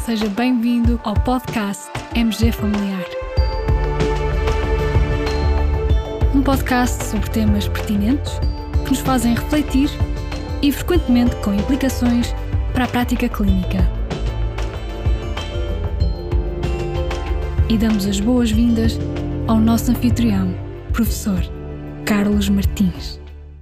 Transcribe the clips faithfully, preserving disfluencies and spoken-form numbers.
seja bem-vindo ao podcast M G Familiar. Um podcast sobre temas pertinentes que nos fazem refletir e frequentemente com implicações para a prática clínica. E damos as boas-vindas ao nosso anfitrião, professor Carlos Martins.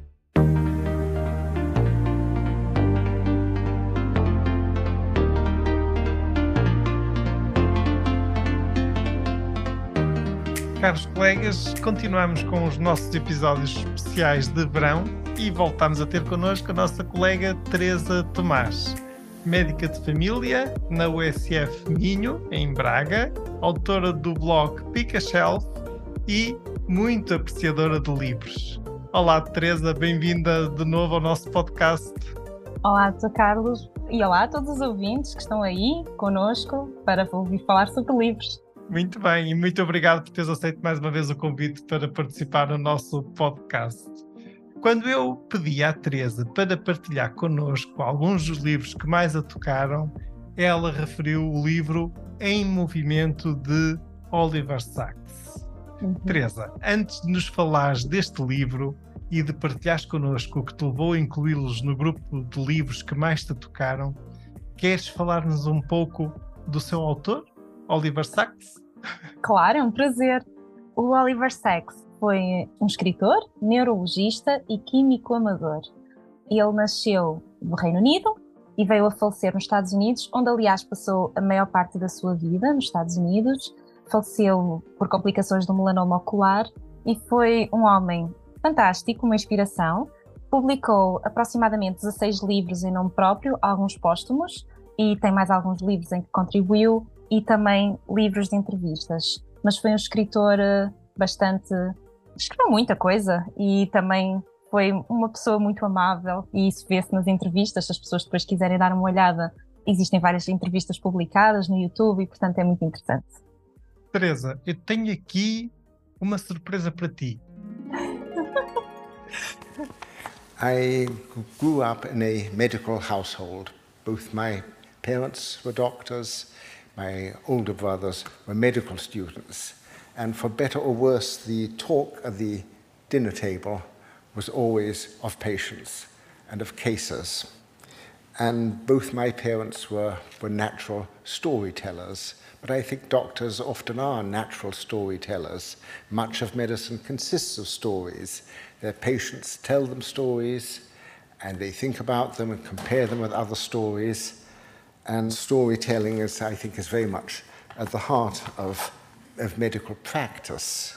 Caros colegas, continuamos com os nossos episódios especiais de verão e voltamos a ter connosco a nossa colega Teresa Tomás, médica de família na U S F Minho, em Braga, autora do blog Pick a Shelf e muito apreciadora de livros. Olá Teresa, bem-vinda de novo ao nosso podcast. Olá, doutor Carlos, e olá a todos os ouvintes que estão aí connosco para ouvir falar sobre livros. Muito bem, e muito obrigado por teres aceito mais uma vez o convite para participar no nosso podcast. Quando eu pedi à Teresa para partilhar connosco alguns dos livros que mais a tocaram, ela referiu o livro Em Movimento de Oliver Sacks. Uhum. Teresa, antes de nos falares deste livro e de partilhares connosco o que te levou a incluí-los no grupo de livros que mais te tocaram, queres falar-nos um pouco do seu autor? Oliver Sacks? Claro, é um prazer. O Oliver Sacks foi um escritor, neurologista e químico amador. Ele nasceu no Reino Unido e veio a falecer nos Estados Unidos, onde aliás passou a maior parte da sua vida nos Estados Unidos. Faleceu por complicações do melanoma ocular e foi um homem fantástico, uma inspiração. Publicou aproximadamente dezasseis livros em nome próprio, alguns póstumos, e tem mais alguns livros em que contribuiu, e também livros de entrevistas. Mas foi um escritor bastante... escreveu muita coisa e também foi uma pessoa muito amável, e isso vê-se nas entrevistas. Se as pessoas depois quiserem dar uma olhada, existem várias entrevistas publicadas no YouTube e, portanto, é muito interessante. Teresa, eu tenho aqui uma surpresa para ti. I grew up in a medical household. Both my parents were doctors. My older brothers were medical students, and for better or worse, the talk at the dinner table was always of patients and of cases. And both my parents were, were natural storytellers, but I think doctors often are natural storytellers. Much of medicine consists of stories. Their patients tell them stories, and they think about them and compare them with other stories. And storytelling is, I think, is very much at the heart of, of medical practice.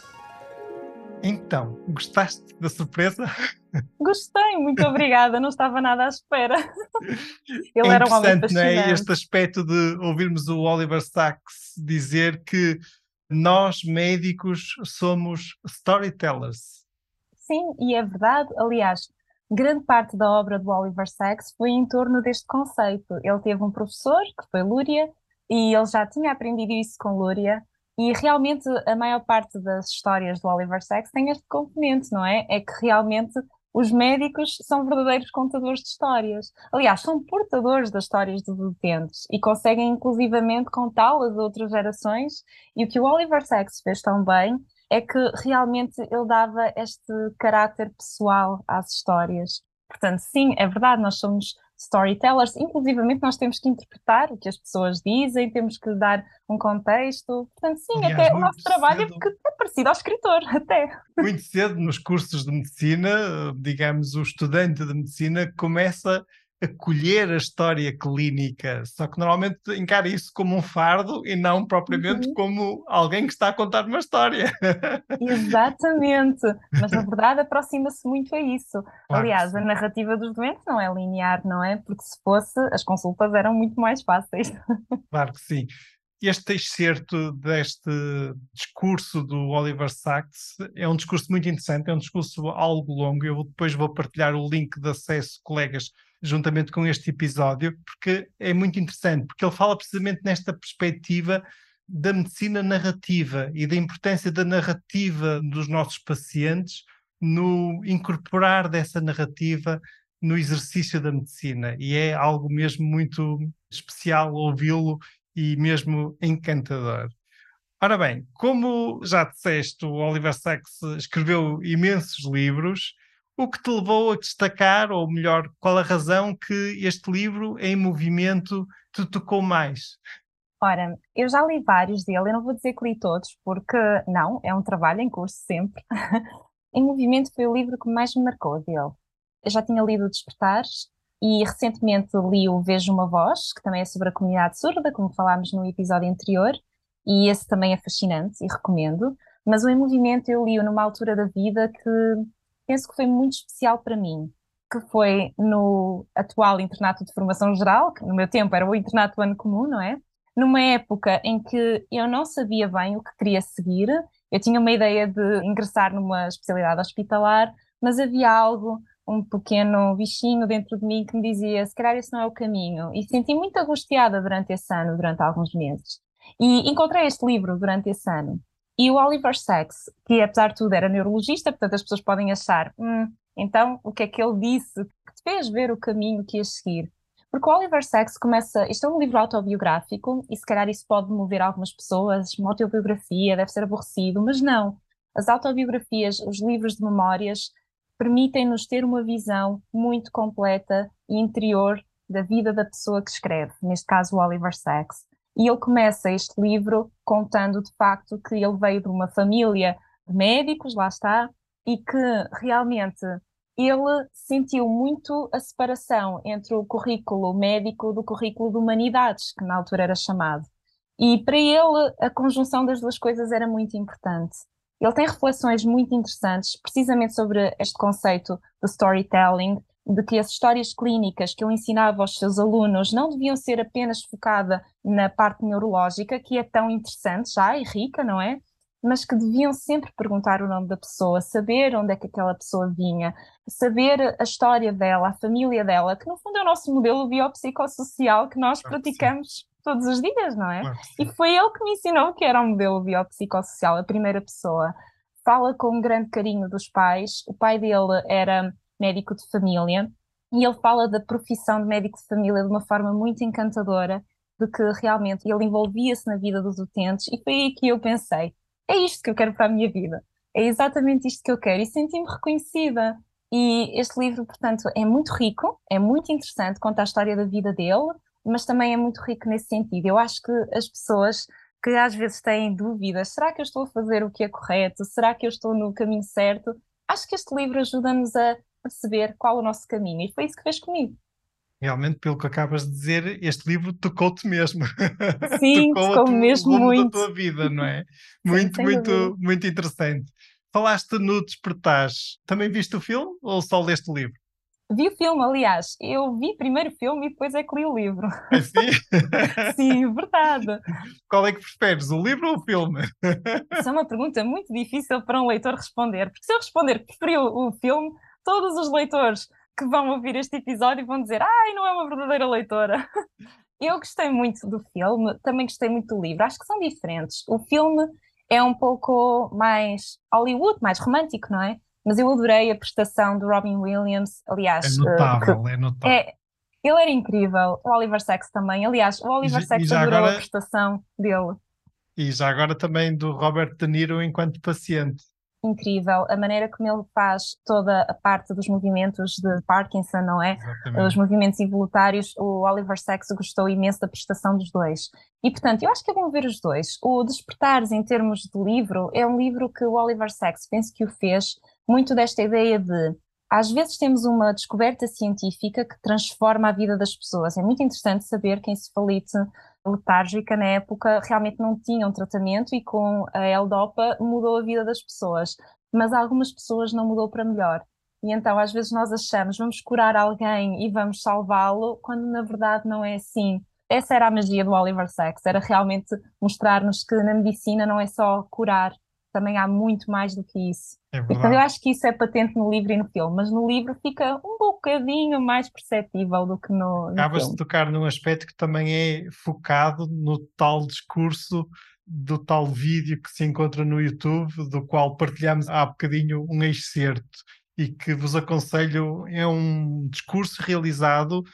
Então, gostaste da surpresa? Gostei, muito obrigada, não estava nada à espera. Ele é era um homem fascinante. Não é? Este aspecto de ouvirmos o Oliver Sacks dizer que nós, médicos, somos storytellers. Sim, e é verdade. Aliás, grande parte da obra do Oliver Sacks foi em torno deste conceito. Ele teve um professor, que foi Luria, e ele já tinha aprendido isso com Luria, e realmente a maior parte das histórias do Oliver Sacks tem este componente, não é? É que realmente os médicos são verdadeiros contadores de histórias. Aliás, são portadores das histórias dos utentes e conseguem inclusivamente contá-las a outras gerações, e o que o Oliver Sacks fez tão bem é que realmente ele dava este caráter pessoal às histórias. Portanto, sim, é verdade, nós somos storytellers, inclusivamente nós temos que interpretar o que as pessoas dizem, temos que dar um contexto. Portanto, sim, Aliás, até o nosso trabalho cedo, é, porque é parecido ao escritor, até. Muito cedo, nos cursos de medicina, digamos, o estudante de medicina começa a colher a história clínica, só que normalmente encara isso como um fardo e não propriamente uhum. como alguém que está a contar uma história. Exatamente, mas na verdade aproxima-se muito a isso. Claro. Aliás, a narrativa dos doentes não é linear, não é? Porque se fosse, as consultas eram muito mais fáceis. Claro que sim. Este excerto deste discurso do Oliver Sacks é um discurso muito interessante, é um discurso algo longo. Eu depois vou partilhar o link de acesso, colegas, juntamente com este episódio, porque é muito interessante, porque ele fala precisamente nesta perspectiva da medicina narrativa e da importância da narrativa dos nossos pacientes no incorporar dessa narrativa no exercício da medicina. E é algo mesmo muito especial ouvi-lo e mesmo encantador. Ora bem, como já disseste, o Oliver Sacks escreveu imensos livros. O que te levou a destacar, ou melhor, qual a razão que este livro, Em Movimento, te tocou mais? Ora, eu já li vários dele, eu não vou dizer que li todos, porque não, é um trabalho em curso sempre. Em Movimento foi o livro que mais me marcou dele. Eu já tinha lido o Despertares e recentemente li o Vejo uma Voz, que também é sobre a comunidade surda, como falámos no episódio anterior, e esse também é fascinante e recomendo. Mas o Em Movimento eu li-o numa altura da vida que penso que foi muito especial para mim, que foi no atual Internato de Formação Geral, que no meu tempo era o Internato Ano Comum, não é? Numa época em que eu não sabia bem o que queria seguir, eu tinha uma ideia de ingressar numa especialidade hospitalar, mas havia algo, um pequeno bichinho dentro de mim que me dizia, se calhar esse não é o caminho. E senti muito angustiada durante esse ano, durante alguns meses. E encontrei este livro durante esse ano. E o Oliver Sacks, que apesar de tudo era neurologista, portanto as pessoas podem achar, hum, então o que é que ele disse que te fez ver o caminho que ias seguir? Porque o Oliver Sacks começa, isto é um livro autobiográfico, e se calhar isso pode mover algumas pessoas, uma autobiografia deve ser aborrecido, mas não. As autobiografias, os livros de memórias, permitem-nos ter uma visão muito completa e interior da vida da pessoa que escreve, neste caso o Oliver Sacks. E ele começa este livro contando de facto que ele veio de uma família de médicos, lá está, e que realmente ele sentiu muito a separação entre o currículo médico do currículo de humanidades, que na altura era chamado. E para ele a conjunção das duas coisas era muito importante. Ele tem reflexões muito interessantes, precisamente sobre este conceito de storytelling, de que as histórias clínicas que ele ensinava aos seus alunos não deviam ser apenas focada na parte neurológica, que é tão interessante já e rica, não é? Mas que deviam sempre perguntar o nome da pessoa, saber onde é que aquela pessoa vinha, saber a história dela, a família dela, que no fundo é o nosso modelo biopsicossocial que nós Claro que praticamos todos os dias, não é? Claro que E sim. foi ele que me ensinou o que era um modelo biopsicossocial, a primeira pessoa. Fala com um grande carinho dos pais. O pai dele era médico de família e ele fala da profissão de médico de família de uma forma muito encantadora, de que realmente ele envolvia-se na vida dos utentes, e foi aí que eu pensei, é isto que eu quero para a minha vida, é exatamente isto que eu quero, e senti-me reconhecida. E este livro, portanto, é muito rico, é muito interessante, conta a história da vida dele, mas também é muito rico nesse sentido. Eu acho que as pessoas que às vezes têm dúvidas, será que eu estou a fazer o que é correto? Será que eu estou no caminho certo? Acho que este livro ajuda-nos a perceber qual é o nosso caminho, e foi isso que fez comigo. Realmente, pelo que acabas de dizer, este livro tocou-te mesmo. Sim, Tocou a tocou tu- o mesmo rumo da muito. tua vida, não é? Sim, Muito, sem dúvida. muito, muito interessante. Falaste no Despertares. Também viste o filme ou só leste o livro? Vi o filme, aliás, eu vi primeiro o filme e depois é que li o livro. Assim? Sim, verdade. Qual é que preferes, o livro ou o filme? Isso é uma pergunta muito difícil para um leitor responder, porque se eu responder que preferi o, o filme, todos os leitores que vão ouvir este episódio vão dizer, ai, não é uma verdadeira leitora. Eu gostei muito do filme, também gostei muito do livro, acho que são diferentes. O filme é um pouco mais Hollywood, mais romântico, não é? Mas eu adorei a prestação do Robin Williams, É aliás, eh, notável, é que notável. é, ele era incrível, o Oliver Sacks também, aliás, o E, Oliver já- e Sacks já adorou a agora, prestação dele. e já agora também do Robert De Niro enquanto paciente. Incrível, a maneira como ele faz toda a parte dos movimentos de Parkinson, não é? Os Exatamente. movimentos involuntários, o Oliver Sacks gostou imenso da prestação dos dois. E, portanto, eu acho que é bom ver os dois. O Despertares, em termos de livro, é um livro que o Oliver Sacks, penso que o fez muito desta ideia de, às vezes temos uma descoberta científica que transforma a vida das pessoas. É muito interessante saber que a encefalite letárgica na época realmente não tinha um tratamento, e com a L-Dopa mudou a vida das pessoas, mas algumas pessoas não mudou para melhor. E então às vezes nós achamos vamos curar alguém e vamos salvá-lo, quando na verdade não é assim. Essa era a magia do Oliver Sacks, era realmente mostrar-nos que na medicina não é só curar, também há muito mais do que isso. É E portanto eu verdade. acho que isso é patente no livro e no filme, mas no livro fica um bocadinho mais perceptível do que no, no Acabas de filme. tocar num aspecto que também é focado no tal discurso do tal vídeo que se encontra no YouTube, do qual partilhamos há bocadinho um excerto, e que vos aconselho, é um discurso realizado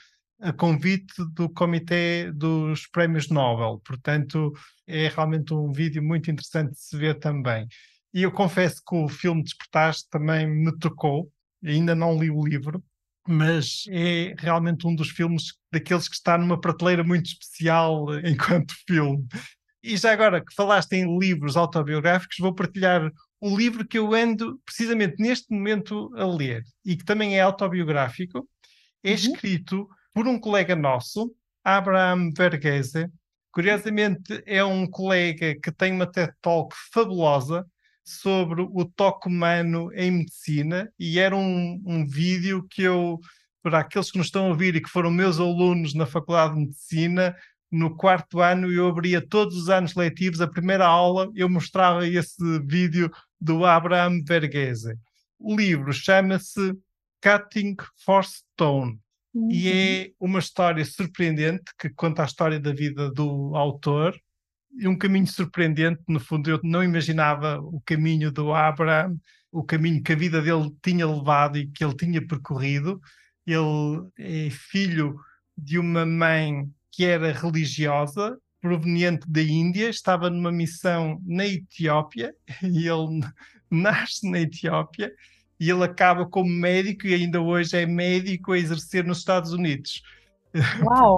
a convite do Comitê dos Prémios Nobel. Portanto, é realmente um vídeo muito interessante de se ver também. E eu confesso que o filme Despertaste também me tocou. Ainda não li o livro, mas é realmente um dos filmes daqueles que está numa prateleira muito especial enquanto filme. E já agora que falaste em livros autobiográficos, vou partilhar o livro que eu ando precisamente neste momento a ler e que também é autobiográfico. É uhum. escrito por um colega nosso, Abraham Verghese. Curiosamente, é um colega que tem uma TED Talk fabulosa sobre o toque humano em medicina, e era um, um vídeo que eu, para aqueles que nos estão a ouvir e que foram meus alunos na Faculdade de Medicina, no quarto ano eu abria todos os anos letivos, a primeira aula eu mostrava esse vídeo do Abraham Verghese. O livro chama-se Cutting for Stone. Uhum. E é uma história surpreendente que conta a história da vida do autor e um caminho surpreendente. No fundo, eu não imaginava o caminho do Abraham, o caminho que a vida dele tinha levado e que ele tinha percorrido. Ele é filho de uma mãe que era religiosa, proveniente da Índia, estava numa missão na Etiópia e ele nasce na Etiópia. E ele acaba como médico e ainda hoje é médico a exercer nos Estados Unidos. Uau!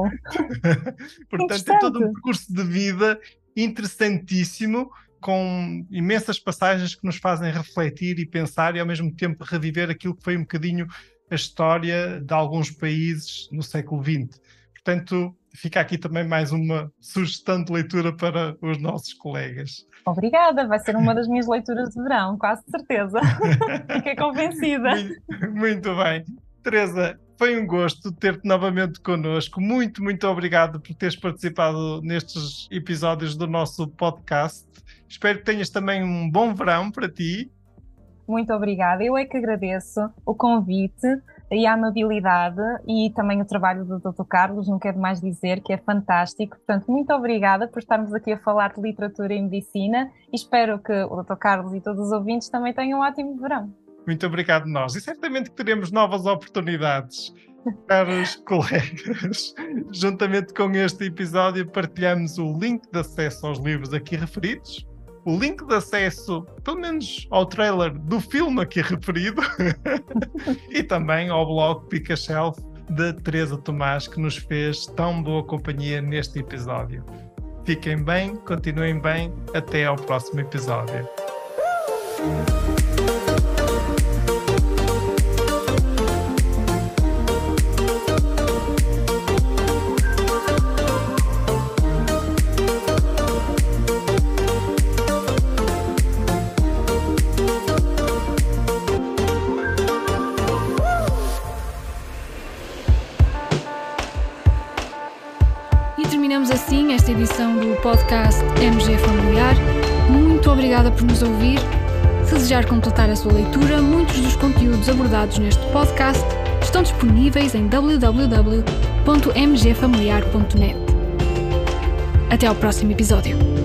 Portanto, é todo um percurso de vida interessantíssimo, com imensas passagens que nos fazem refletir e pensar e ao mesmo tempo reviver aquilo que foi um bocadinho a história de alguns países no século vinte. Portanto, fica aqui também mais uma sugestão de leitura para os nossos colegas. Obrigada, vai ser uma das minhas leituras de verão, quase certeza. Fiquei convencida. Muito, muito bem. Teresa, foi um gosto ter-te novamente connosco. Muito, muito obrigado por teres participado nestes episódios do nosso podcast. Espero que tenhas também um bom verão para ti. Muito obrigada. Eu é que agradeço o convite e a amabilidade e também o trabalho do doutor Carlos, não quero mais dizer, que é fantástico. Portanto, muito obrigada por estarmos aqui a falar de literatura e medicina e espero que o doutor Carlos e todos os ouvintes também tenham um ótimo verão. Muito obrigado nós. E certamente que teremos novas oportunidades. Caros colegas, juntamente com este episódio partilhamos o link de acesso aos livros aqui referidos, o link de acesso, pelo menos ao trailer do filme aqui referido, e também ao blog Pica Shelf da Teresa Tomás, que nos fez tão boa companhia neste episódio. Fiquem bem, continuem bem, até ao próximo episódio. Assim esta edição do podcast M G Familiar. Muito obrigada por nos ouvir. Se desejar completar a sua leitura, muitos dos conteúdos abordados neste podcast estão disponíveis em w w w ponto m g familiar ponto net. Até ao próximo episódio.